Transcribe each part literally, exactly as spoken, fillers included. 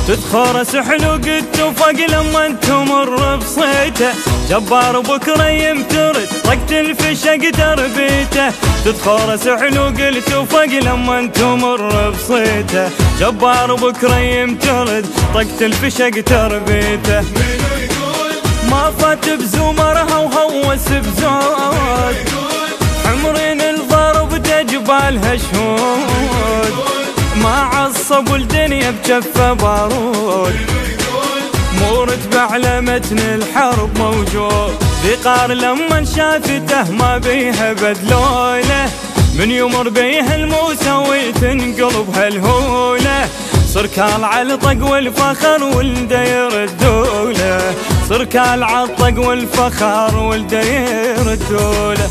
تدخرس حلوق التوفق لما تمر بصيته، جبار بكره يمترد طقة الفشق دربيته. تدخرس حلوق التوفق لما تمر بصيته، جبار بكره يمترد طقة الفشق دربيته. ما فات بزمرها وهوس بزود، حمرين الضرب تجبالها شهود، ما عصب الدنيا بجفه بارود. مورد بعلى متن الحرب موجود، ذقار لما شافته ما بيها بدلوله، من يمر بيها الموسى تنقلبها الهوله. صركال عالطق والفخر والدير الدوله، صركال عالطق والفخر والدير الدوله.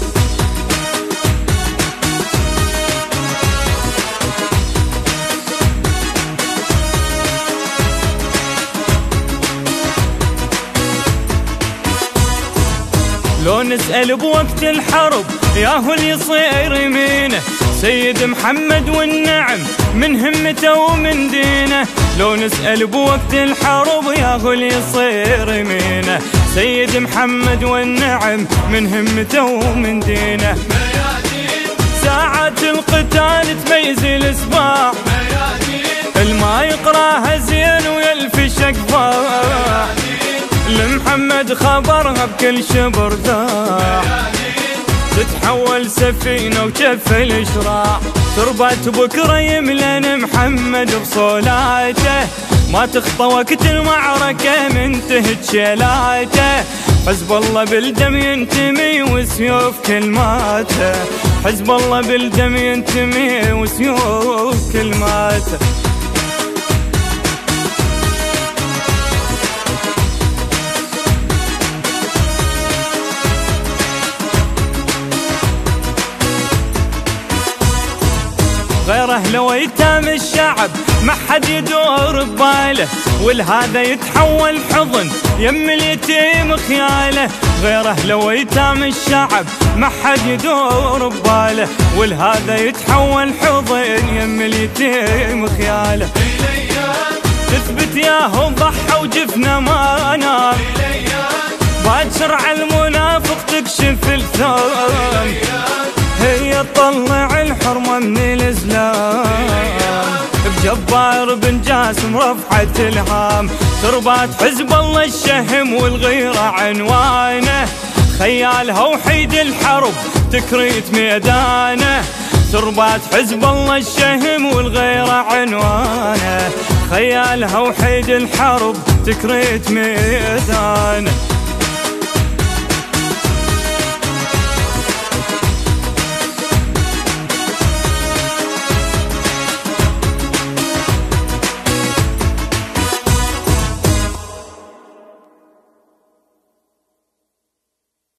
لو نسأل بوقت الحرب ياهو اللي يصير يمينه، سيد محمد والنعم من همته ومن دينه. لو نسأل بوقت الحرب ياهو اللي يصير يمينه، سيد محمد والنعم من همته ومن دينه. ساعات القتال تميز الاسباع، الما يقراها زين ويلفش اقفاع، لمحمد خبرها بكل شبر ذاع، تتحول سفينة وجف الاشراع. تربات بكرة يملن محمد بصولاته، ما تخطى وقت المعركة منتهت شيلاته. حزب الله بالدم ينتمي وسيوف كلماته، حزب الله بالدم ينتمي وسيوف كلماته. غيره لو يتام الشعب ما حد يدور بباله، ولهذا يتحول حضن يم اليتيم خياله. غيره لو يتام الشعب ما حد يدور بباله، ولهذا يتحول حضن يم اليتيم خياله. تثبت ياهو ضحى وجفنا ما نار، باكر على المنافق تكشف الثوم، هي تطلع الحرمة من الإسلام. بجبار بن جاسم رفعت الهام، تربات حزب الله الشهم والغيرة عنوانه، خيالها وحيد الحرب تكريت ميدانه. تربات حزب الله الشهم والغيرة عنوانه، خيالها وحيد الحرب تكريت ميدانه.